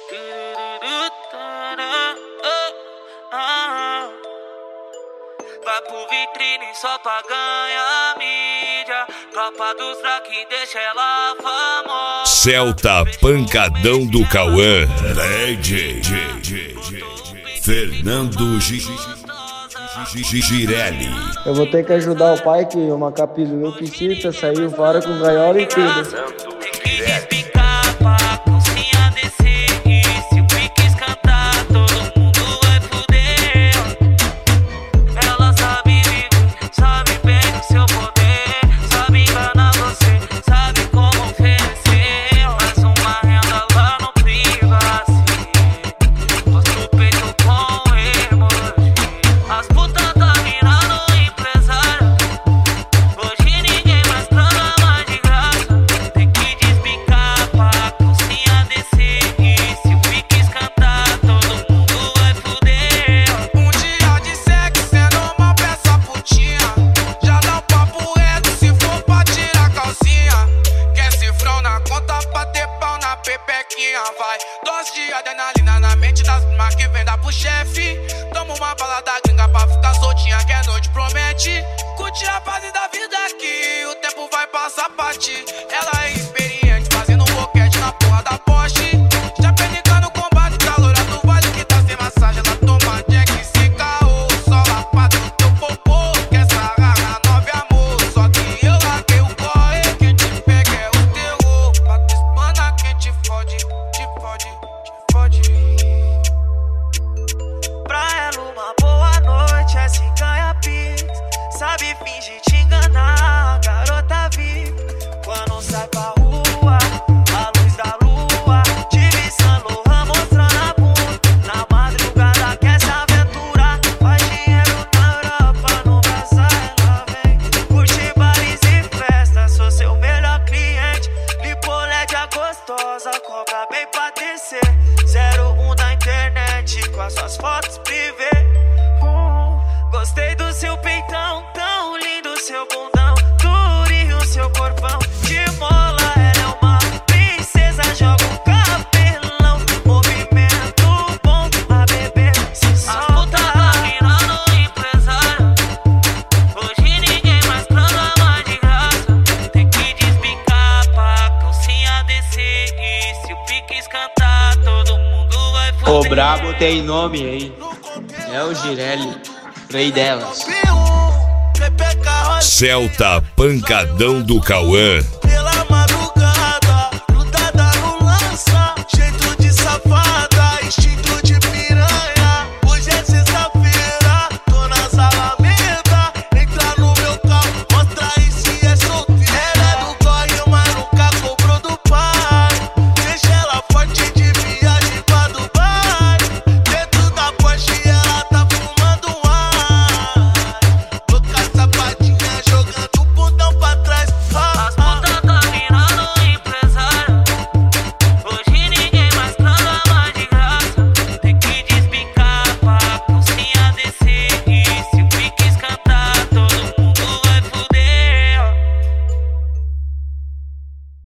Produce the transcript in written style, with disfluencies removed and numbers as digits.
Vai pro vitrine só pra ganhar mídia. Tropa dos Drake deixa ela famosa. Celta Pancadão do Cauã. Fernando Girelli. Eu vou ter que ajudar o pai que uma capiluiu piscita, saiu fora com gaiola e tudo. Vai, dose de adrenalina na mente das primas que vem dar pro chefe. Toma uma bala da gringa pra ficar soltinha que a noite promete. Curte a fase da vida aqui, o tempo vai passar pra ti. Ela é experiente, fazendo um boquete na porra da Porsche. Já penicando no combate, calora do vale que tá sem massagem. Ela toma jack, se caô, só lapada no teu popô. Quer sarrar na nove amor, só que eu larguei o corre. Quem te pega é o terror, pra tu espana quem te fode. Pra ela uma boa noite é se ganha pix. Sabe fingir te enganar, garota VIP. Quando sai pra rua, a luz da lua, Yves Saint Laurent mostrando a bunda. Na madrugada quer se aventurar, faz dinheiro na Europa, no Brasil ela vem. Curte bares e festas, sou seu melhor cliente. Lipolédia gostosa, cobra bem pra descer. 01 da internet, com as suas fotos privê. Gostei do seu peitão, tão lindo seu bundão. Durinho seu corpão, de mola ela é uma princesa. Joga o cabelão, movimento bom, a bebê se solta. As putas tá virando empresário. Hoje ninguém mais programa de graça. Tem que despicar pra calcinha descer. E se o pique escantar, todo mundo vai foder. O brabo tem nome aí, é o Girelli, rei delas. Celta Pancadão do Cauã.